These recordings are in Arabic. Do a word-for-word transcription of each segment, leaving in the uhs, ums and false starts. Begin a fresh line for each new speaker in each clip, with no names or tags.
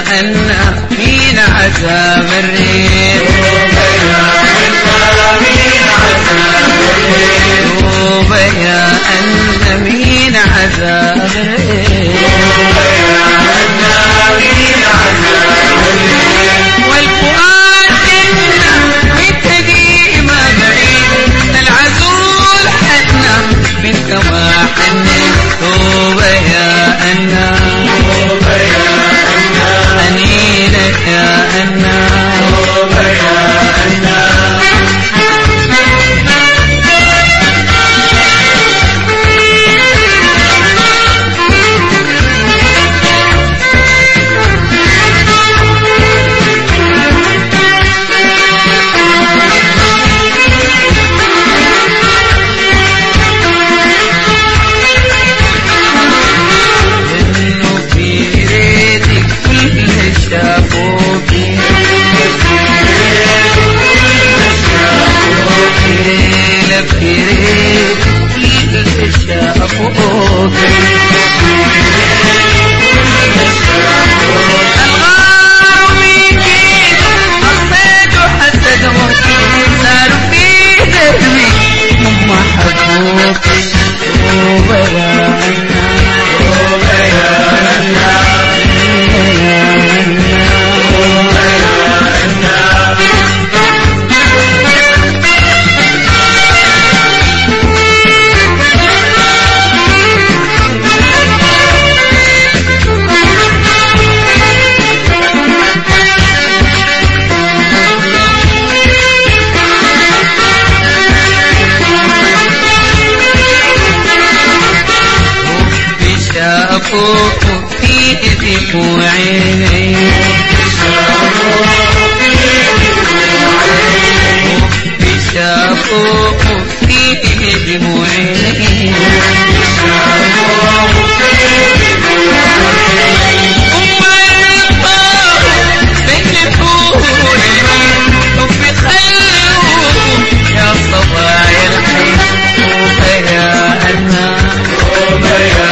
أن مين عذاب الريح توبة يا أن مين عذاب الريح والفؤاد جنة بالتقي ما بعيد العزول حتنا منك ما حنين توبة يا أنا توبة يا أنا أنينك يا أنا توبة يا أنا شافوك في دموعي شافوك في دموعي أم الطاق بينفوني وفي خلوك يا صبايا الحي توبة يا أنا توبة يا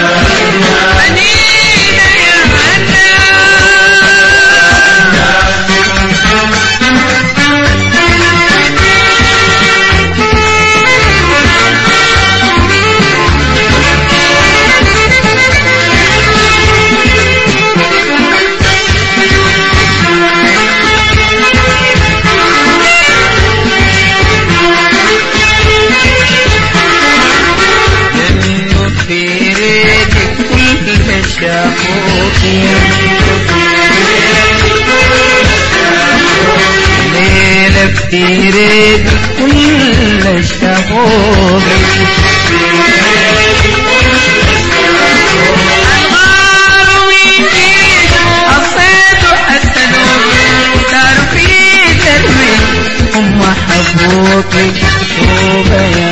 ليلة بتريد كل الشهور الغار ويجيك الصيد وحتى نور صار في دربي هم حبوكي توبة يا